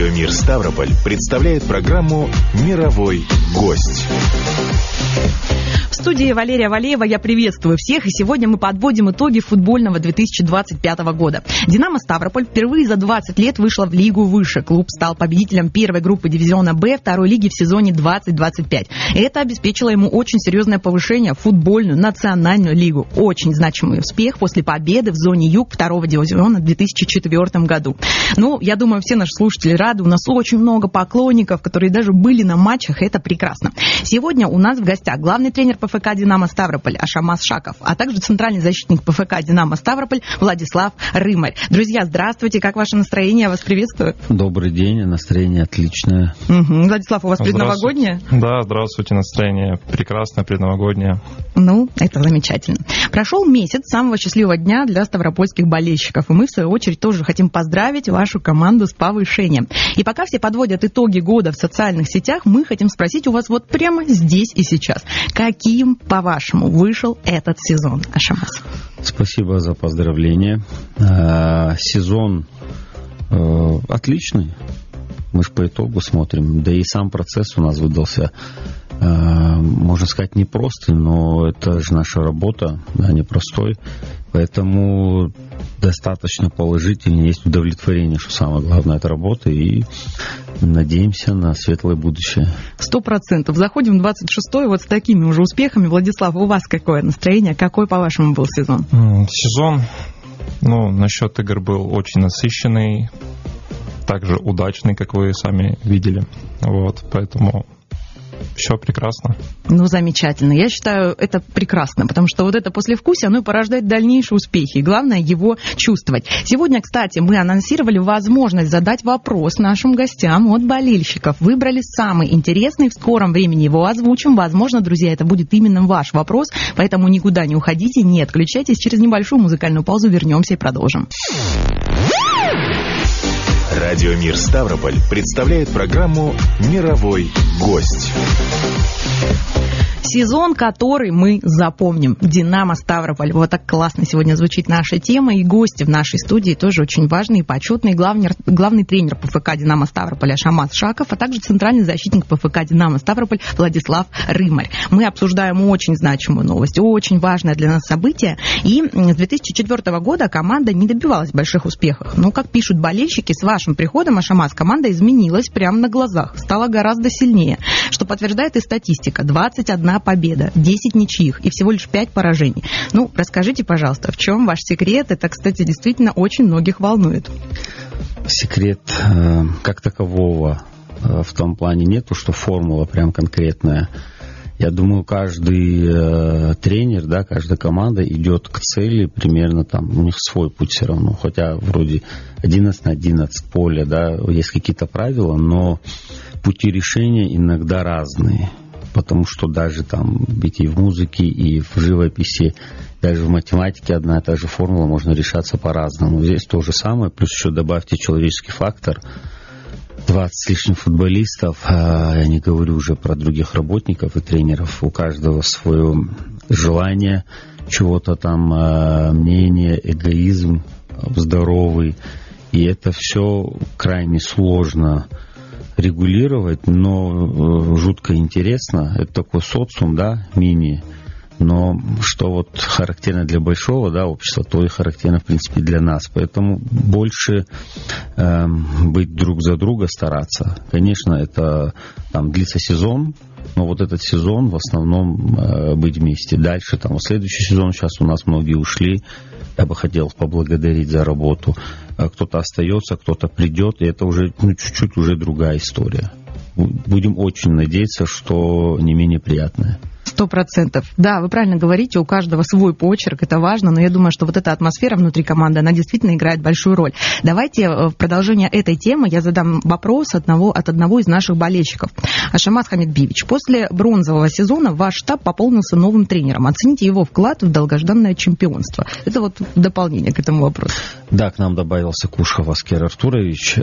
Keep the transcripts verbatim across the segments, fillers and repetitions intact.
Радио Мир Ставрополь представляет программу «Мировой гость». В студии Валерия Валеева я приветствую всех, и сегодня мы подводим итоги футбольного две тысячи двадцать пятого года. «Динамо Ставрополь» впервые за двадцать лет вышла в лигу выше. Клуб стал победителем первой группы дивизиона Б второй лиги в сезоне двадцать двадцать пять. Это обеспечило ему очень серьезное повышение в футбольную национальную лигу. Очень значимый успех после победы в зоне Юг второго дивизиона в две тысячи четвёртом году. Ну, я думаю, все наши слушатели рады. У нас очень много поклонников, которые даже были на матчах. Это прекрасно. Сегодня у нас в гостях главный тренер ПФК «Динамо Ставрополь» Ашамас Шаков, а также центральный защитник ПФК «Динамо Ставрополь» Владислав Рымарь. Друзья, здравствуйте, как ваше настроение? Я вас приветствую. Добрый день, настроение отличное. Угу. Владислав, у вас предновогоднее? Да, здравствуйте, настроение прекрасное, предновогоднее. Ну, это замечательно. Прошел месяц самого счастливого дня для ставропольских болельщиков, и мы, в свою очередь, тоже хотим поздравить вашу команду с повышением. И пока все подводят итоги года в социальных сетях, мы хотим спросить у вас вот прямо здесь и сейчас. Каким, по-вашему, вышел этот сезон, Ашамас? Спасибо за поздравления. Сезон отличный. Мы же по итогу смотрим. Да и сам процесс у нас выдался, можно сказать, непростый, но это же наша работа, да, непростой. Поэтому достаточно положительно, есть удовлетворение, что самое главное, это работа, и надеемся на светлое будущее. Сто процентов. Заходим в двадцать шестой вот с такими уже успехами. Владислав, у вас какое настроение? Какой, по-вашему, был сезон? Сезон, ну, насчет игр был очень насыщенный, также удачный, как вы сами видели. Вот, поэтому все прекрасно. Ну, замечательно. Я считаю, это прекрасно, потому что вот это послевкусие, оно и порождает дальнейшие успехи. И главное его чувствовать. Сегодня, кстати, мы анонсировали возможность задать вопрос нашим гостям от болельщиков. Выбрали самый интересный, в скором времени его озвучим. Возможно, друзья, это будет именно ваш вопрос, поэтому никуда не уходите, не отключайтесь. Через небольшую музыкальную паузу вернемся и продолжим. Радио Мир Ставрополь представляет программу «Мировой гость». Сезон, который мы запомним. «Динамо Ставрополь». Вот так классно сегодня звучит наша тема. И гости в нашей студии тоже очень важные и почетные. Главный, главный тренер ПФК «Динамо Ставрополь» Ашамас Шаков, а также центральный защитник ПФК «Динамо Ставрополь» Владислав Рымарь. Мы обсуждаем очень значимую новость, очень важное для нас событие. И с две тысячи четвёртого года команда не добивалась больших успехов. Но, как пишут болельщики, с вашим приходом, Ашамас, команда изменилась прямо на глазах. Стала гораздо сильнее. Что подтверждает и статистика. двадцать одна победа, десять ничьих и всего лишь пять поражений. Ну, расскажите, пожалуйста, в чем ваш секрет? Это, кстати, действительно очень многих волнует. Секрет э, как такового э, в том плане нету, что формула прям конкретная. Я думаю, каждый э, тренер, да, каждая команда идет к цели примерно там, у них свой путь все равно. Хотя вроде одиннадцать на одиннадцать поле, да, есть какие-то правила, но пути решения иногда разные. Потому что даже там, ведь и в музыке, и в живописи, даже в математике одна и та же формула можно решаться по-разному. Здесь то же самое, плюс еще добавьте человеческий фактор. двадцать с лишним футболистов, я не говорю уже про других работников и тренеров, у каждого свое желание, чего-то там, мнение, эгоизм здоровый. И это все крайне сложно регулировать, но жутко интересно. Это такой социум, да, мини. Но что вот характерно для большого, да, общества, то и характерно, в принципе, для нас. Поэтому больше э, быть друг за друга, стараться. Конечно, это там длится сезон, но вот этот сезон в основном э, быть вместе. Дальше, там, в следующий сезон, сейчас у нас многие ушли. Я бы хотел поблагодарить за работу. Кто-то остается, кто-то придет, и это уже ну, чуть-чуть уже другая история. Будем очень надеяться, что не менее приятная. Сто процентов. Да, вы правильно говорите, у каждого свой почерк, это важно, но я думаю, что вот эта атмосфера внутри команды, она действительно играет большую роль. Давайте в продолжение этой темы я задам вопрос одного, от одного из наших болельщиков. Ашамас Хамидбиевич, после бронзового сезона ваш штаб пополнился новым тренером. Оцените его вклад в долгожданное чемпионство. Это вот в дополнение к этому вопросу. Да, к нам добавился Кушхов Аскер Артурович.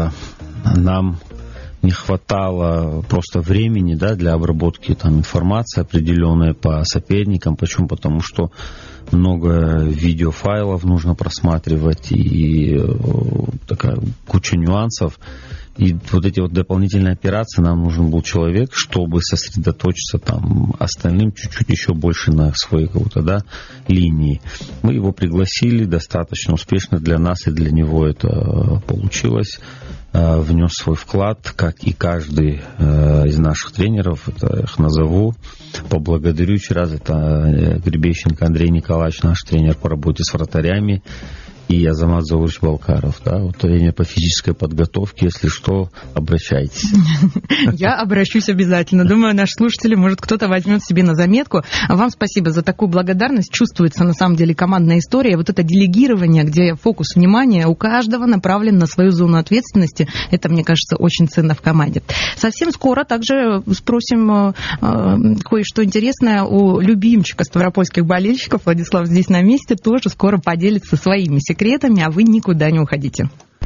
Нам не хватало просто времени, да, для обработки там, информации определенной по соперникам. Почему? Потому что много видеофайлов нужно просматривать и такая куча нюансов. И вот эти вот дополнительные операции, нам нужен был человек, чтобы сосредоточиться там остальным чуть-чуть еще больше на своей какой-то, да, линии. Мы его пригласили достаточно успешно для нас, и для него это получилось. Внес свой вклад, как и каждый из наших тренеров, это я их назову. Поблагодарю еще раз, это Гребещенко Андрей Николаевич, наш тренер по работе с вратарями, и Азамат Заурыч Балкаров, да, вот тренер по физической подготовке, если что, обращайтесь. Я обращусь обязательно. Думаю, наши слушатели, может, кто-то возьмет себе на заметку. Вам спасибо за такую благодарность. Чувствуется, на самом деле, командная история. Вот это делегирование, где фокус внимания у каждого направлен на свою зону ответственности, это, мне кажется, очень ценно в команде. Совсем скоро также спросим э, кое-что интересное у любимчика ставропольских болельщиков. Владислав здесь на месте, тоже скоро поделится своими секретами, а вы никуда не уходите.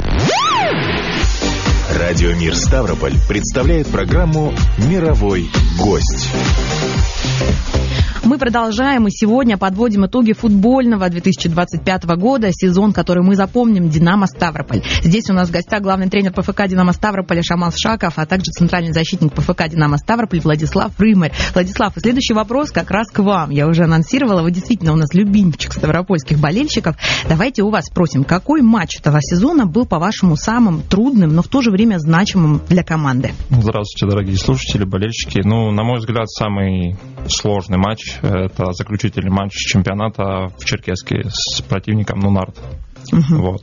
Радио Мир Ставрополь представляет программу «Мировой гость». Мы продолжаем, и сегодня подводим итоги футбольного две тысячи двадцать пятого года, сезон, который мы запомним, «Динамо Ставрополь». Здесь у нас в гостях главный тренер ПФК «Динамо Ставрополь» Шамас Шаков, а также центральный защитник ПФК «Динамо Ставрополь» Владислав Рымарь. Владислав, и следующий вопрос как раз к вам. Я уже анонсировала, вы действительно у нас любимчик ставропольских болельщиков. Давайте у вас спросим, какой матч этого сезона был, по-вашему, самым трудным, но в то же время значимым для команды? Здравствуйте, дорогие слушатели, болельщики. Ну, на мой взгляд, самый сложный матч – это заключительный матч чемпионата в Черкесске с противником Нунард. Uh-huh. Вот.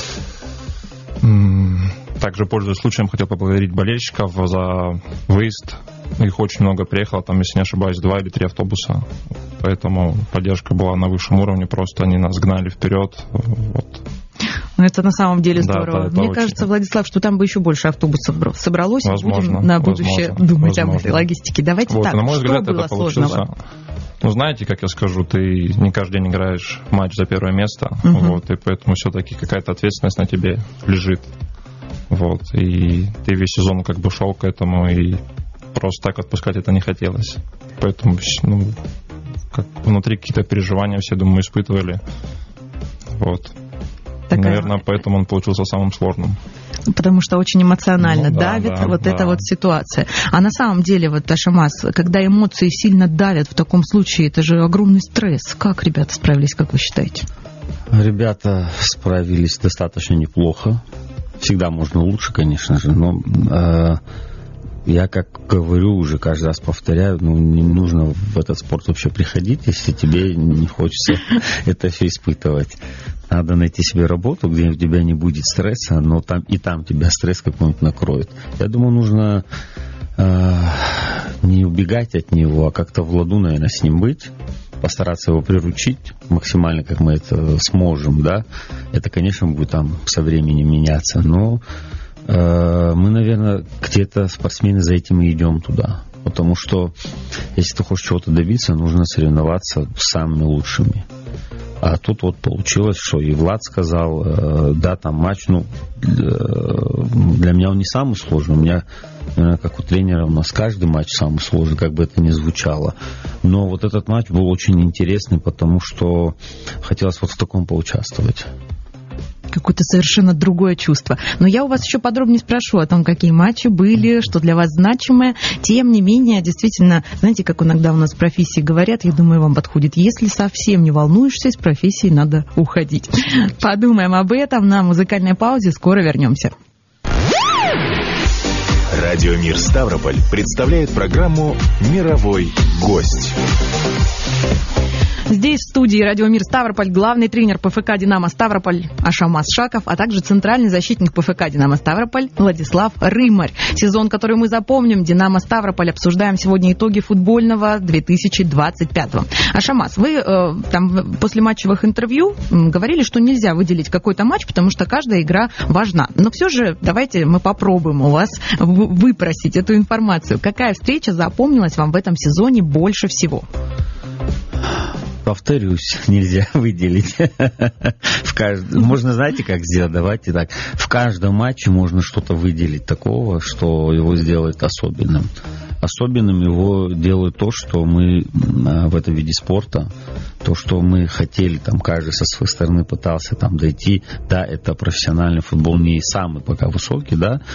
Также, пользуясь случаем, хотел поблагодарить болельщиков за выезд. Их очень много приехало, там, если не ошибаюсь, два или три автобуса. Поэтому поддержка была на высшем уровне, просто они нас гнали вперед. Вот. Ну, это на самом деле здорово. Да, Мне очень... кажется, Владислав, что там бы еще больше автобусов собралось. Возможно, будем на будущее возможно, думать возможно. об этой логистике. Давайте вот, так, на мой что взгляд, было это сложного? Получился... Ну, знаете, как я скажу, ты не каждый день играешь матч за первое место, uh-huh. вот, и поэтому все-таки какая-то ответственность на тебе лежит. Вот, и ты весь сезон как бы шел к этому, и просто так отпускать это не хотелось. Поэтому, ну, как внутри какие-то переживания все, думаю, испытывали. Вот. Такая... Наверное, поэтому он получился самым сложным. Потому что очень эмоционально ну, да, давит да, вот да. эта вот ситуация. А на самом деле, вот, Шамас, когда эмоции сильно давят, в таком случае это же огромный стресс. Как ребята справились, как вы считаете? Ребята справились достаточно неплохо. Всегда можно лучше, конечно же, но э, я, как говорю, уже каждый раз повторяю, ну, не нужно в этот спорт вообще приходить, если тебе не хочется это все испытывать. Надо найти себе работу, где у тебя не будет стресса, но там и там тебя стресс какой-нибудь накроет. Я думаю, нужно э, не убегать от него, а как-то в ладу, наверное, с ним быть, постараться его приручить максимально, как мы это сможем, да. Это, конечно, будет там со временем меняться, но э, мы, наверное, где-то спортсмены за этим и идем туда. Потому что, если ты хочешь чего-то добиться, нужно соревноваться с самыми лучшими. А тут вот получилось, что и Влад сказал, э, да, там матч, ну, для меня он не самый сложный. У меня, наверное, как у тренера, у нас каждый матч самый сложный, как бы это ни звучало. Но вот этот матч был очень интересный, потому что хотелось вот в таком поучаствовать. Какое-то совершенно другое чувство. Но я у вас еще подробнее спрошу о том, какие матчи были, что для вас значимое. Тем не менее, действительно, знаете, как иногда у нас в профессии говорят, я думаю, вам подходит, если совсем не волнуешься, из профессии надо уходить. Подумаем об этом на музыкальной паузе, скоро вернемся. Радио Мир Ставрополь представляет программу «Мировой гость». Здесь, в студии «Радио Мир Ставрополь», главный тренер ПФК «Динамо Ставрополь» Шамас Шаков, а также центральный защитник ПФК «Динамо Ставрополь» Владислав Рымарь. Сезон, который мы запомним, «Динамо Ставрополь». Обсуждаем сегодня итоги футбольного две тысячи двадцать пятого. А, Шамас, вы э, там после матчевых интервью говорили, что нельзя выделить какой-то матч, потому что каждая игра важна. Но все же давайте мы попробуем у вас выпросить эту информацию. Какая встреча запомнилась вам в этом сезоне больше всего? Повторюсь, нельзя выделить. В кажд... Можно, знаете, как сделать? Давайте так. В каждом матче можно что-то выделить такого, что его сделает особенным. Особенным его делает то, что мы в этом виде спорта, то, что мы хотели, там, каждый со своей стороны пытался там дойти. Да, это профессиональный футбол, не самый пока высокий, да,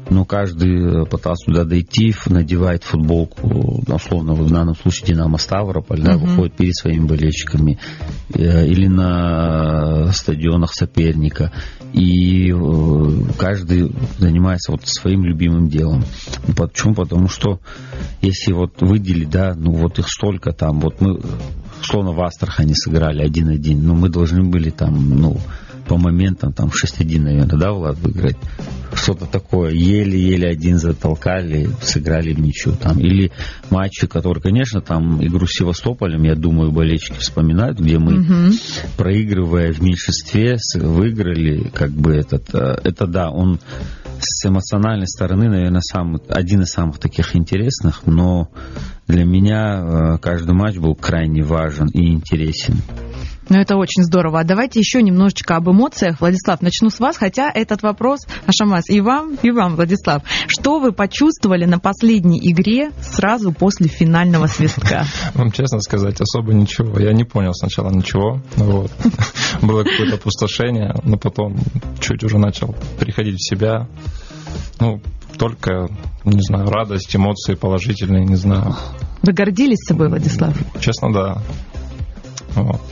но каждый пытался туда дойти, надевает футболку, условно, в данном случае «Динамо Ставрополь», да, uh-huh. выходит перед своими болельщиками или на стадионах соперника. И каждый занимается вот своим любимым делом. Почему? Потому что если вот выделить, да, ну вот их столько там, вот мы, условно, в Астрахани сыграли один-один, но мы должны были там, ну, по моментам там шесть-один, наверное, да, Влад, выиграть? Что-то такое. Еле-еле один затолкали, сыграли в ничью там. Или матчи, которые, конечно, там игру с Севастополем, я думаю, болельщики вспоминают, где мы, угу. проигрывая в меньшинстве, выиграли, как бы этот, это да, он с эмоциональной стороны, наверное, сам, один из самых таких интересных, но для меня каждый матч был крайне важен и интересен. Ну, это очень здорово. А давайте еще немножечко об эмоциях. Владислав, начну с вас, хотя этот вопрос, Ашамас, и вам, и вам, Владислав. Что вы почувствовали на последней игре сразу после финального свистка? Вам честно сказать, особо ничего. Я не понял сначала ничего. Вот. Было какое-то опустошение, но потом чуть уже начал приходить в себя. Ну, только, не знаю, радость, эмоции положительные, не знаю. Вы гордились собой, Владислав? Честно, да. Вот.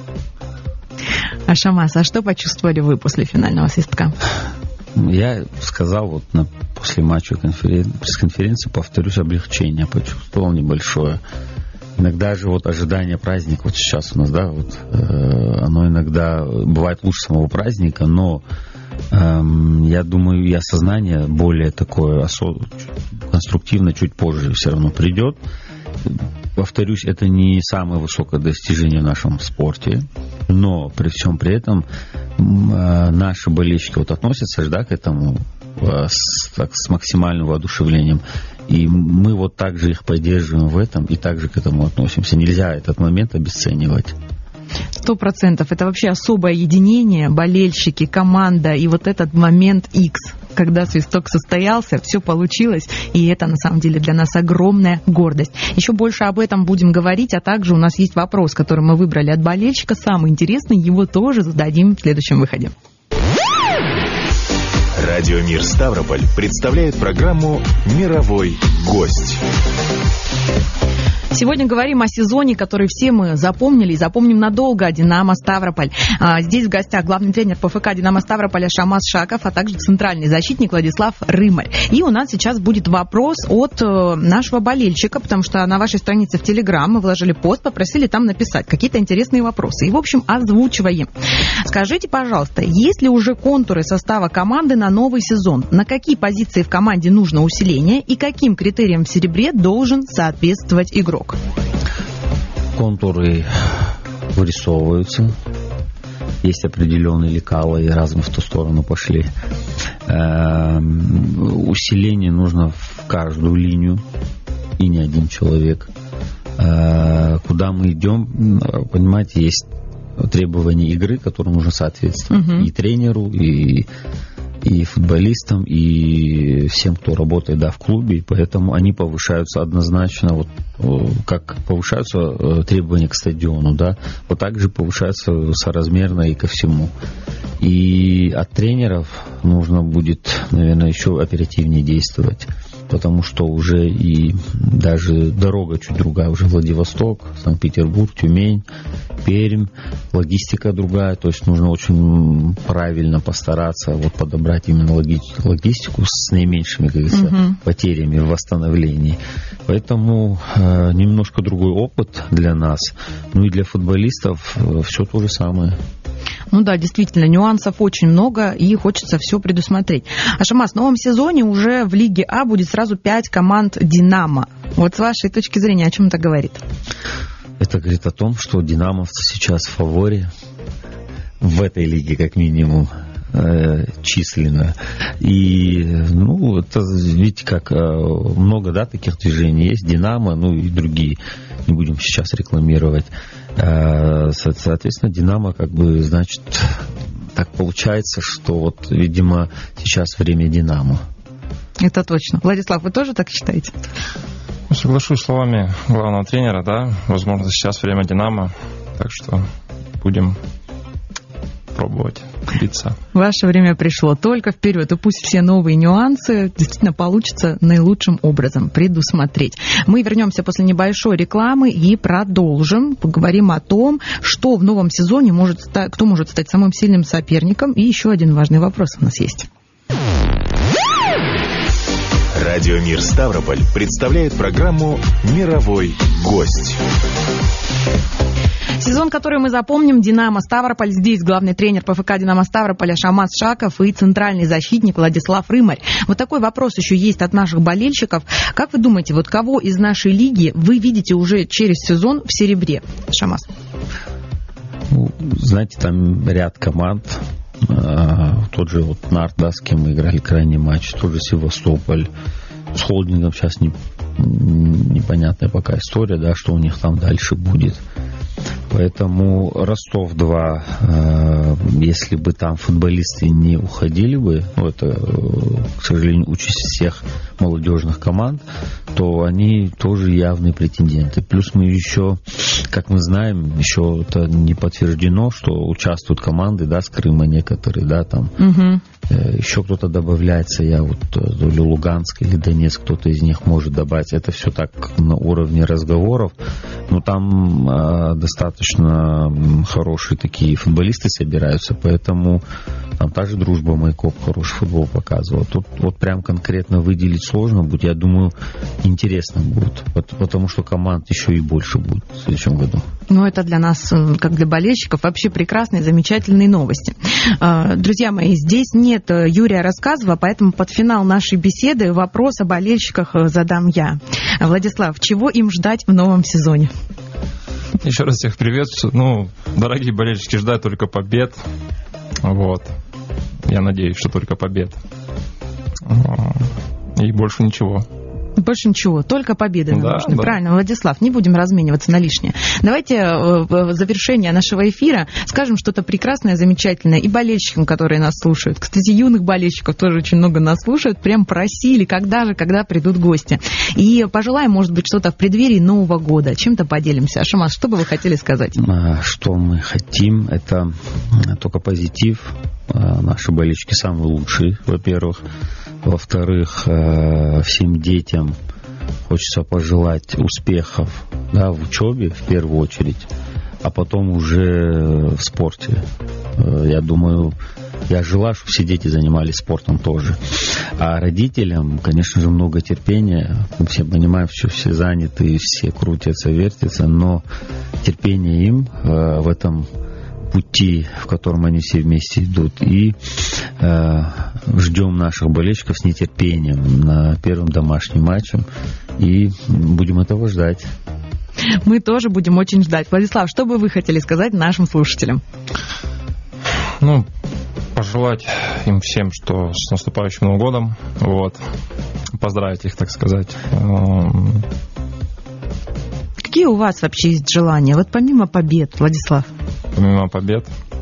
Ашамас, а что почувствовали вы после финального свистка? Я сказал вот на, после матча конферен... пресс-конференции, повторюсь, облегчение почувствовал небольшое. Иногда же вот ожидание праздника, вот сейчас у нас, да, вот, э, оно иногда бывает лучше самого праздника, но э, я думаю, и осознание более такое осо... конструктивно чуть позже все равно придет. Повторюсь, это не самое высокое достижение в нашем спорте, но при всем при этом наши болельщики вот относятся, да, к этому с, так, с максимальным воодушевлением. И мы вот так же их поддерживаем в этом и также к этому относимся. Нельзя этот момент обесценивать. Сто процентов. Это вообще особое единение, болельщики, команда и вот этот момент X, когда свисток состоялся, все получилось, и это на самом деле для нас огромная гордость. Еще больше об этом будем говорить, а также у нас есть вопрос, который мы выбрали от болельщика, самый интересный, его тоже зададим в следующем выходе. Радио Мир Ставрополь представляет программу «Мировой гость». Сегодня говорим о сезоне, который все мы запомнили и запомним надолго. «Динамо Ставрополь». Здесь в гостях главный тренер ПФК «Динамо Ставрополь» Ашамас Шаков, а также центральный защитник Владислав Рымаль. И у нас сейчас будет вопрос от нашего болельщика, потому что на вашей странице в Телеграм мы вложили пост, попросили там написать какие-то интересные вопросы. И, в общем, озвучиваем. Скажите, пожалуйста, есть ли уже контуры состава команды на новый сезон? На какие позиции в команде нужно усиление и каким критериям в серебре должен соответствовать игрок? Контуры вырисовываются. Есть определенные лекала, и разом в ту сторону пошли. Усиление нужно в каждую линию, и не один человек. Куда мы идем, понимаете, есть требования игры, которым нужно соответствовать. Uh-huh. И тренеру, и, и футболистам, и всем, кто работает, да, в клубе. И поэтому они повышаются однозначно, вот как повышаются требования к стадиону, да, вот так же повышаются соразмерно и ко всему. И от тренеров нужно будет, наверное, еще оперативнее действовать, потому что уже и даже дорога чуть другая, уже Владивосток, Санкт-Петербург, Тюмень, Пермь, логистика другая, то есть нужно очень правильно постараться вот подобрать именно логистику с наименьшими, как говорится, угу. потерями в восстановлении. Поэтому э, немножко другой опыт для нас, ну и для футболистов э, все то же самое. Ну да, действительно, нюансов очень много, и хочется все предусмотреть. Ашамас, в новом сезоне уже в Лиге А будет сразу пять команд «Динамо». Вот с вашей точки зрения, о чем это говорит? Это говорит о том, что динамовцы сейчас в фаворе в этой лиге, как минимум, э, численно. И, ну, это, видите, как много, да, таких движений есть. «Динамо», ну и другие, не будем сейчас рекламировать. Соответственно, «Динамо», как бы, значит, так получается, что вот, видимо, сейчас время «Динамо». Это точно. Владислав, вы тоже так считаете? Соглашусь словами главного тренера, да. Возможно, сейчас время «Динамо», так что будем пробовать биться. Ваше время пришло. Только вперед. И пусть все новые нюансы действительно получится наилучшим образом предусмотреть. Мы вернемся после небольшой рекламы и продолжим. Поговорим о том, что в новом сезоне может стать, кто может стать самым сильным соперником. И еще один важный вопрос у нас есть. Радио Мир Ставрополь представляет программу «Мировой гость». Сезон, который мы запомним, «Динамо Ставрополь». Здесь главный тренер ПФК «Динамо Ставрополя» Шамас Шаков и центральный защитник Владислав Рымарь. Вот такой вопрос еще есть от наших болельщиков. Как вы думаете, вот кого из нашей лиги вы видите уже через сезон в серебре? Шамас. Ну, знаете, там ряд команд. Тот же вот Нарт, да, с кем мы играли крайний матч, тот же Севастополь. С холдингом сейчас не, непонятная пока история, да, что у них там дальше будет. Поэтому Ростов два, э, если бы там футболисты не уходили бы, ну, это, к сожалению, участь всех молодежных команд, то они тоже явные претенденты. Плюс мы еще, как мы знаем, еще это не подтверждено, что участвуют команды, да, с Крыма некоторые, да, там. Угу. Э, еще кто-то добавляется, я вот, то ли Луганск или Донецк, кто-то из них может добавить. Это все так на уровне разговоров, но там э, достаточно хорошие такие футболисты собираются, поэтому там та же Дружба Майкоп хороший футбол показывала. Тут вот прям конкретно выделить сложно будет. Я думаю, интересно будет, потому что команд еще и больше будет в следующем году. Ну, это для нас, как для болельщиков, вообще прекрасные, замечательные новости. Друзья мои, здесь нет Юрия Рассказова, поэтому под финал нашей беседы вопрос о болельщиках задам я. Владислав, чего им ждать в новом сезоне? Еще раз всех приветствую. Ну, дорогие болельщики, ждать только побед. Вот. Я надеюсь, что только побед. И больше ничего. Больше ничего, только победы нам да, нужны. Да. Правильно, Владислав, не будем размениваться на лишнее. Давайте в завершение нашего эфира скажем что-то прекрасное, замечательное и болельщикам, которые нас слушают. Кстати, юных болельщиков тоже очень много нас слушают. Прям просили, когда же, когда придут гости. И пожелаем, может быть, что-то в преддверии Нового года. Чем-то поделимся. Шамас, что бы вы хотели сказать? Что мы хотим, это только позитив. Наши болельщики самые лучшие, во-первых. Во-вторых, всем детям хочется пожелать успехов, да, в учебе в первую очередь, а потом уже в спорте. Я думаю, я желаю, чтобы все дети занимались спортом тоже. А родителям, конечно же, много терпения. Мы все понимаем, что все заняты, все крутятся, вертятся, но терпение им в этом пути, в котором они все вместе идут. И э, ждем наших болельщиков с нетерпением на первом домашнем матче. И будем этого ждать. Мы тоже будем очень ждать. Владислав, что бы вы хотели сказать нашим слушателям? Ну, пожелать им всем, что с наступающим Новым годом. Вот. Поздравить их, так сказать. Какие у вас вообще есть желания? Вот помимо побед, Владислав. Помимо побед.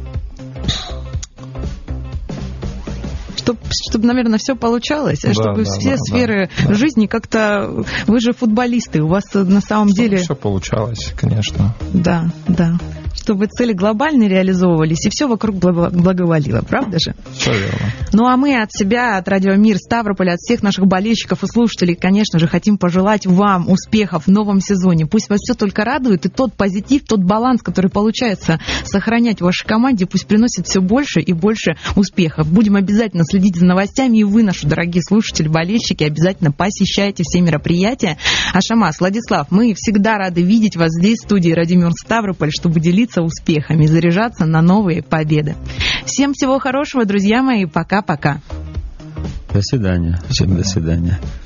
Чтобы, чтобы, наверное, все получалось, да, чтобы да, все да, сферы да, жизни как-то... Вы же футболисты, у вас на самом чтобы деле... все получалось, конечно. Да, да. Чтобы цели глобальные реализовывались, и все вокруг благоволило, правда же? Все верно. Ну, а мы от себя, от Радио Мир Ставрополя, от всех наших болельщиков и слушателей, конечно же, хотим пожелать вам успехов в новом сезоне. Пусть вас все только радует, и тот позитив, тот баланс, который получается сохранять в вашей команде, пусть приносит все больше и больше успехов. Будем обязательно следить за новостями, и вы, наши дорогие слушатели, болельщики, обязательно посещайте все мероприятия. А Шамас, Владислав, мы всегда рады видеть вас здесь, в студии Радио Мир Ставрополь, чтобы делиться успехами, заряжаться на новые победы. Всем всего хорошего, друзья мои. Пока-пока. До свидания. Всем до свидания.